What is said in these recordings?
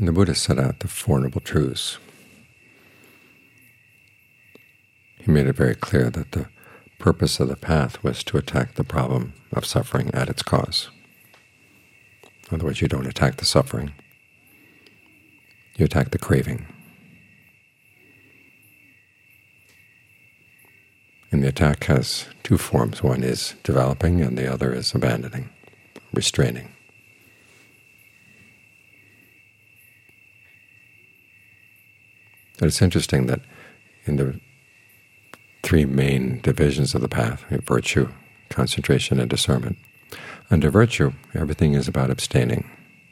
When the Buddha set out the Four Noble Truths, he made it very clear that the purpose of the path was to attack the problem of suffering at its cause. In other words, you don't attack the suffering, you attack the craving. And the attack has two forms. One is developing, and the other is abandoning, restraining. But it's interesting that in the three main divisions of the path, virtue, concentration, and discernment, under virtue, everything is about abstaining.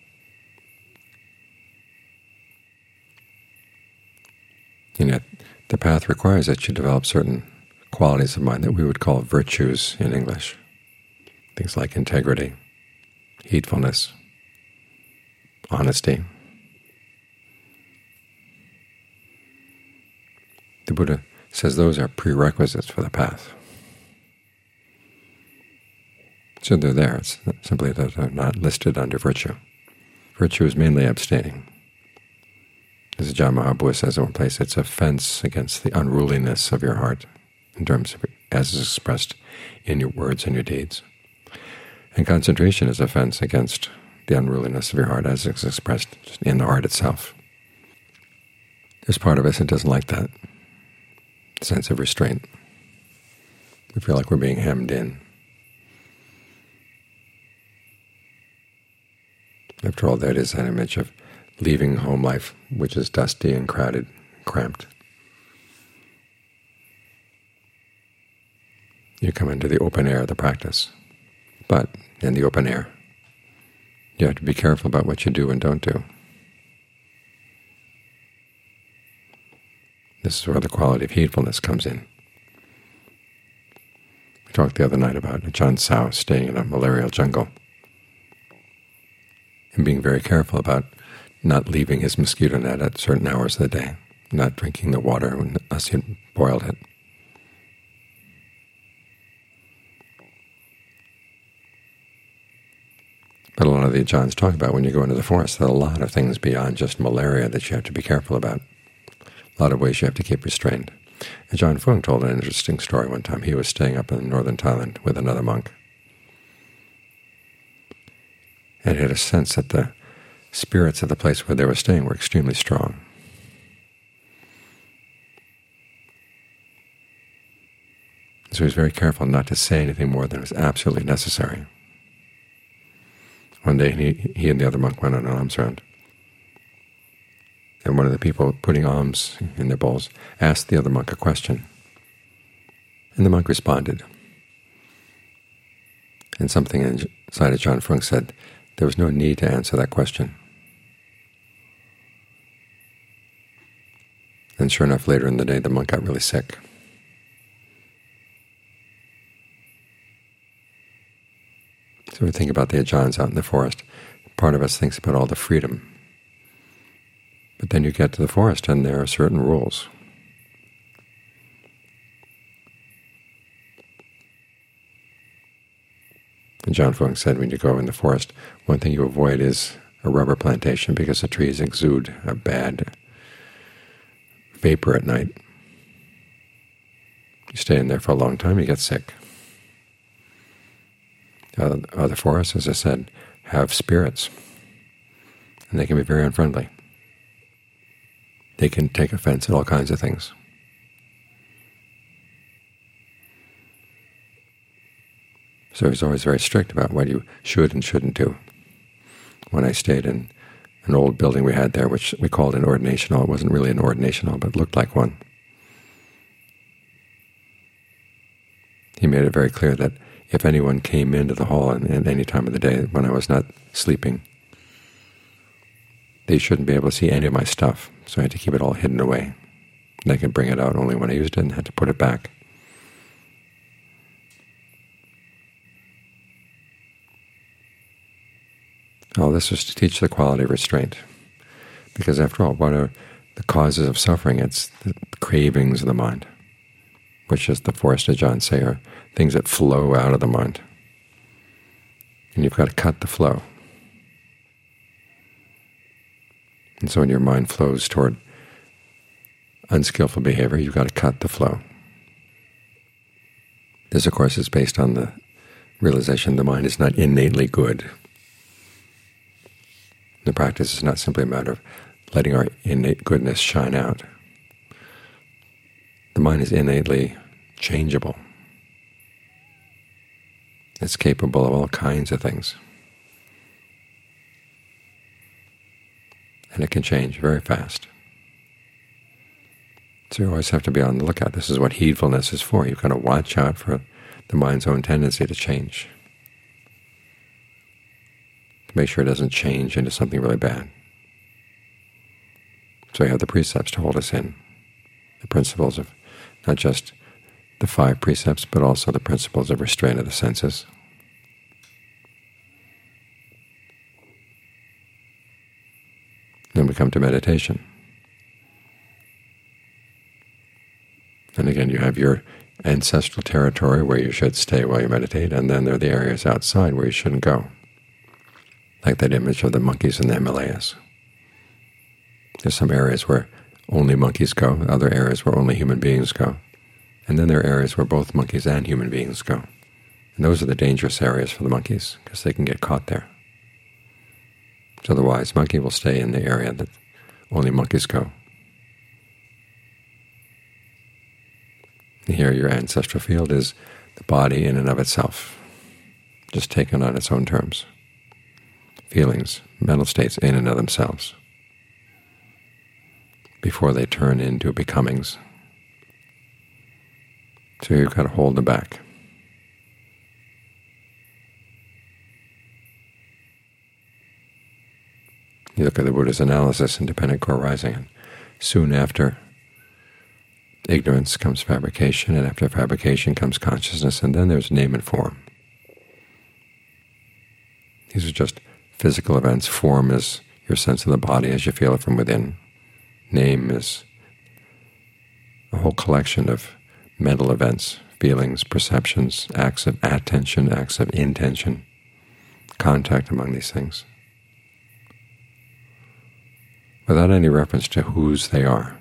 And yet the path requires that you develop certain qualities of mind that we would call virtues in English, things like integrity, heedfulness, honesty. The Buddha says those are prerequisites for the path. So they're there. It's simply that they're not listed under virtue. Virtue is mainly abstaining. As Ajaan Maha says in one place, it's a fence against the unruliness of your heart, in terms of as is expressed in your words and your deeds. And concentration is a fence against the unruliness of your heart, as is expressed in the heart itself. There's part of us that doesn't like that sense of restraint. We feel like we're being hemmed in. After all, that is an image of leaving home life, which is dusty and crowded, cramped. You come into the open air of the practice. But in the open air, you have to be careful about what you do and don't do. This is where the quality of heedfulness comes in. We talked the other night about Ajaan Sao staying in a malarial jungle and being very careful about not leaving his mosquito net at certain hours of the day, not drinking the water unless he had boiled it. But a lot of the Ajaans talk about when you go into the forest that a lot of things beyond just malaria that you have to be careful about. A lot of ways you have to keep restrained. Ajaan Fuang told an interesting story one time. He was staying up in northern Thailand with another monk, and he had a sense that the spirits of the place where they were staying were extremely strong. So he was very careful not to say anything more than was absolutely necessary. One day he and the other monk went on an alms round, and one of the people putting alms in their bowls asked the other monk a question, and the monk responded. And something inside Ajaan Fuang said there was no need to answer that question. And sure enough, later in the day, the monk got really sick. So we think about the Ajaans out in the forest. Part of us thinks about all the freedom. But then you get to the forest and there are certain rules. Ajaan Fuang said when you go in the forest, one thing you avoid is a rubber plantation because the trees exude a bad vapor at night. You stay in there for a long time, you get sick. Other forests, as I said, have spirits, and they can be very unfriendly. They can take offense at all kinds of things. So he's always very strict about what you should and shouldn't do. When I stayed in an old building we had there, which we called an ordination hall, it wasn't really an ordination hall, but looked like one. He made it very clear that if anyone came into the hall at any time of the day when I was not sleeping, they shouldn't be able to see any of my stuff, so I had to keep it all hidden away. And I could bring it out only when I used it and had to put it back. All this was to teach the quality of restraint, because after all, what are the causes of suffering? It's the cravings of the mind, which, as the Forest Ajahns say, are things that flow out of the mind. And you've got to cut the flow. And so when your mind flows toward unskillful behavior, you've got to cut the flow. This, of course, is based on the realization the mind is not innately good. The practice is not simply a matter of letting our innate goodness shine out. The mind is innately changeable. It's capable of all kinds of things. And it can change very fast. So you always have to be on the lookout. This is what heedfulness is for. You've got to watch out for the mind's own tendency to change, to make sure it doesn't change into something really bad. So you have the precepts to hold us in, the principles of not just the 5 precepts, but also the principles of restraint of the senses. Then we come to meditation. And again, you have your ancestral territory where you should stay while you meditate, and then there are the areas outside where you shouldn't go, like that image of the monkeys in the Himalayas. There's some areas where only monkeys go, other areas where only human beings go, and then there are areas where both monkeys and human beings go. And those are the dangerous areas for the monkeys, because they can get caught there. So the wise monkey will stay in the area that only monkeys go. And here your ancestral field is the body in and of itself, just taken on its own terms. Feelings, mental states in and of themselves, before they turn into becomings. So you've got to hold them back. You look at the Buddha's analysis in Dependent Core Rising, and soon after ignorance comes fabrication, and after fabrication comes consciousness, and then there's name and form. These are just physical events. Form is your sense of the body as you feel it from within. Name is a whole collection of mental events, feelings, perceptions, acts of attention, acts of intention, contact among these things, without any reference to whose they are.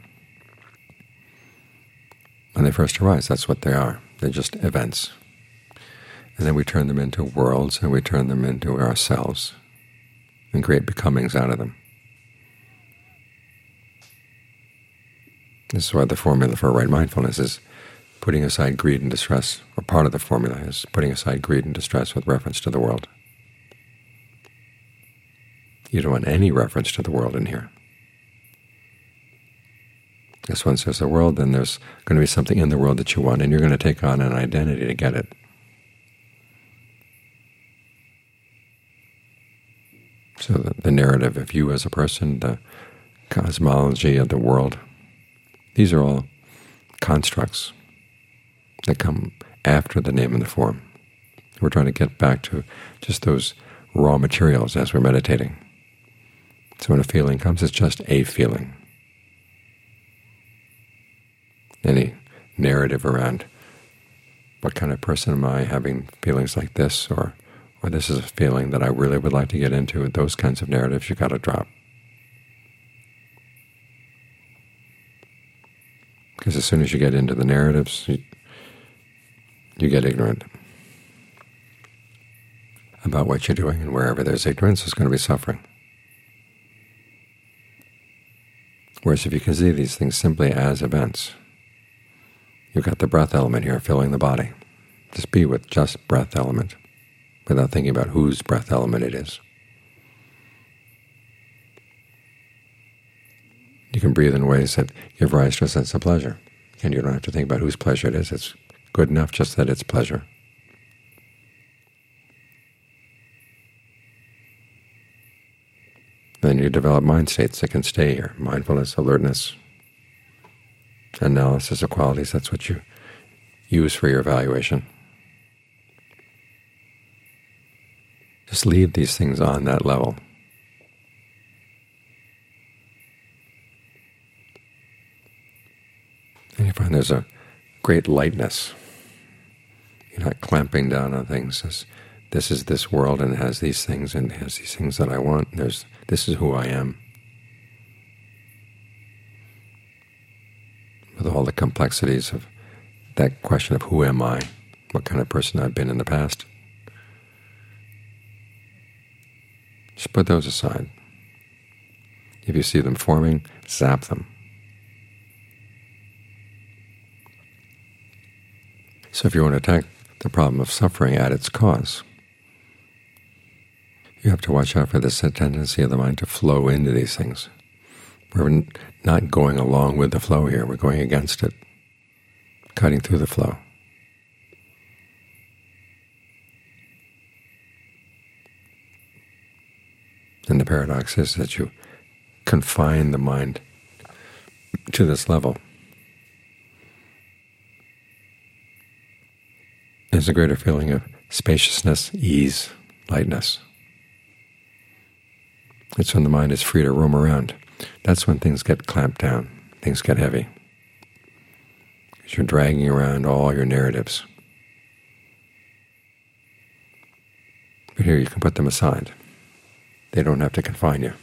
When they first arise, that's what they are. They're just events. And then we turn them into worlds, and we turn them into ourselves, and create becomings out of them. This is why the formula for right mindfulness is putting aside greed and distress, or part of the formula is putting aside greed and distress with reference to the world. You don't want any reference to the world in here. Because once there's a world, then there's going to be something in the world that you want, and you're going to take on an identity to get it. So the narrative of you as a person, the cosmology of the world, these are all constructs that come after the name and the form. We're trying to get back to just those raw materials as we're meditating. So when a feeling comes, it's just a feeling. Any narrative around what kind of person am I having feelings like this, or this is a feeling that I really would like to get into, those kinds of narratives you've got to drop. Because as soon as you get into the narratives, you get ignorant about what you're doing, and wherever there's ignorance, there's going to be suffering. Whereas if you can see these things simply as events, you've got the breath element here filling the body. Just be with just breath element, without thinking about whose breath element it is. You can breathe in ways that give rise to a sense of pleasure, and you don't have to think about whose pleasure it is. It's good enough just that it's pleasure. Then you develop mind states that can stay here. Mindfulness, alertness, analysis of qualities, that's what you use for your evaluation. Just leave these things on that level. And you find there's a great lightness. You're not clamping down on things. This is this world, and it has these things, and it has these things that I want. This is who I am. with all the complexities of that question of who am I, what kind of person I've been in the past. Just put those aside. If you see them forming, zap them. So if you want to attack the problem of suffering at its cause, you have to watch out for this tendency of the mind to flow into these things. We're not going along with the flow here. We're going against it, cutting through the flow. And the paradox is that you confine the mind to this level. There's a greater feeling of spaciousness, ease, lightness. It's when the mind is free to roam around. That's when things get clamped down, things get heavy, because you're dragging around all your narratives. But here you can put them aside. They don't have to confine you.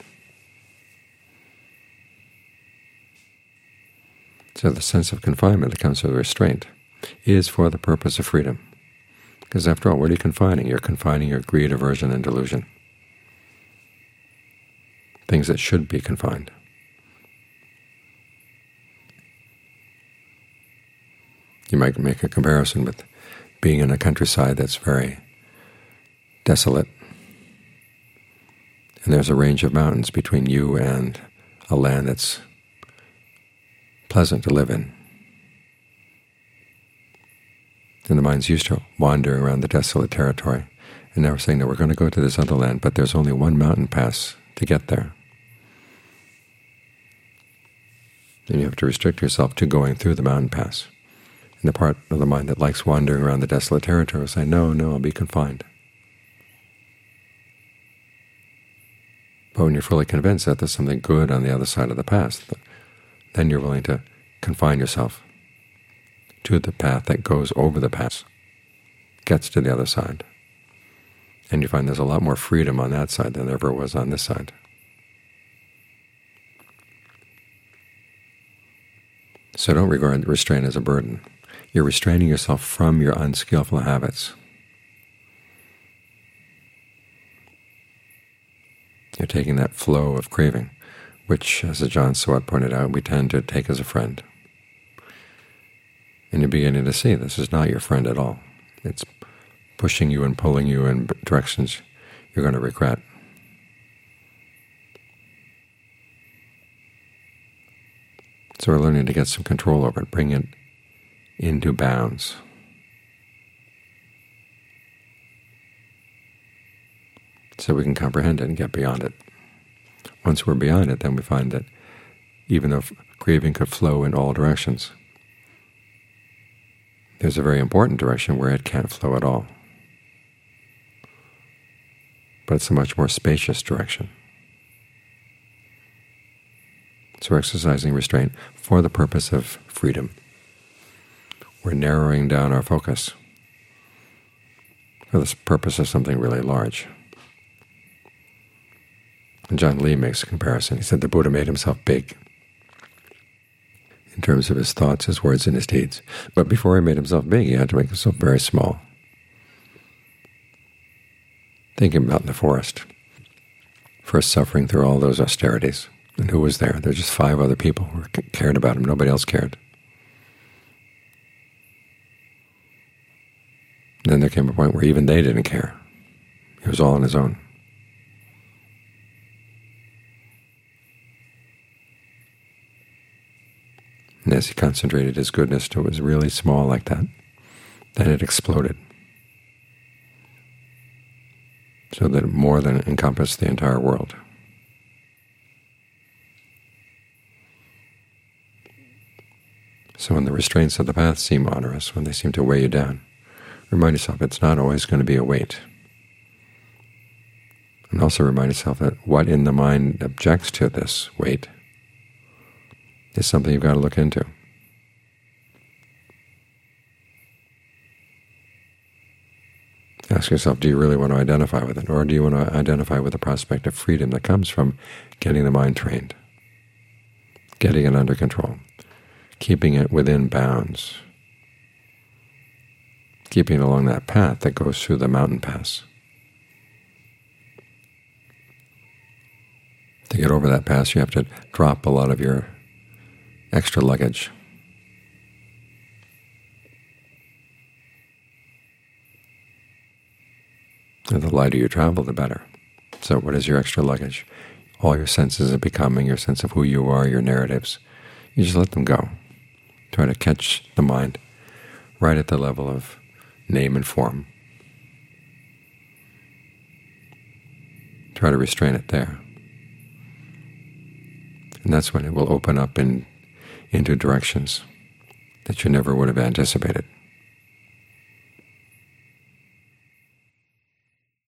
So the sense of confinement that comes with restraint is for the purpose of freedom. Because after all, what are you confining? You're confining your greed, aversion, and delusion. Things that should be confined. You might make a comparison with being in a countryside that's very desolate, and there's a range of mountains between you and a land that's pleasant to live in. And the mind's used to wandering around the desolate territory, and now we're saying that we're going to go to this other land, but there's only one mountain pass to get there. And you have to restrict yourself to going through the mountain pass. And the part of the mind that likes wandering around the desolate territory will say, no, I'll be confined. But when you're fully convinced that there's something good on the other side of the pass, then you're willing to confine yourself to the path that goes over the pass, gets to the other side. And you find there's a lot more freedom on that side than there ever was on this side. So don't regard restraint as a burden. You're restraining yourself from your unskillful habits. You're taking that flow of craving, which, as Ajaan Suwat pointed out, we tend to take as a friend. And you're beginning to see this is not your friend at all. It's pushing you and pulling you in directions you're going to regret. So we're learning to get some control over it, bring it into bounds. So we can comprehend it and get beyond it. Once we're beyond it, then we find that even though craving could flow in all directions, there's a very important direction where it can't flow at all. But it's a much more spacious direction. So we're exercising restraint for the purpose of freedom. We're narrowing down our focus for the purpose of something really large. And John Lee makes a comparison. He said the Buddha made himself big in terms of his thoughts, his words, and his deeds. But before he made himself big, he had to make himself very small. Think him out in the forest, first suffering through all those austerities. And who was there? There were just 5 other people who cared about him. Nobody else cared. And then there came a point where even they didn't care. He was all on his own. And as he concentrated his goodness till it was really small like that, then it exploded, so that it more than encompassed the entire world. So when the restraints of the path seem onerous, when they seem to weigh you down, remind yourself it's not always going to be a weight. And also remind yourself that what in the mind objects to this weight is something you've got to look into. Ask yourself, do you really want to identify with it, or do you want to identify with the prospect of freedom that comes from getting the mind trained, getting it under control, keeping it within bounds, keeping it along that path that goes through the mountain pass. To get over that pass, you have to drop a lot of your extra luggage. And the lighter you travel, the better. So what is your extra luggage? All your senses of becoming, your sense of who you are, your narratives. You just let them go. Try to catch the mind right at the level of name and form. Try to restrain it there. And that's when it will open up into directions that you never would have anticipated.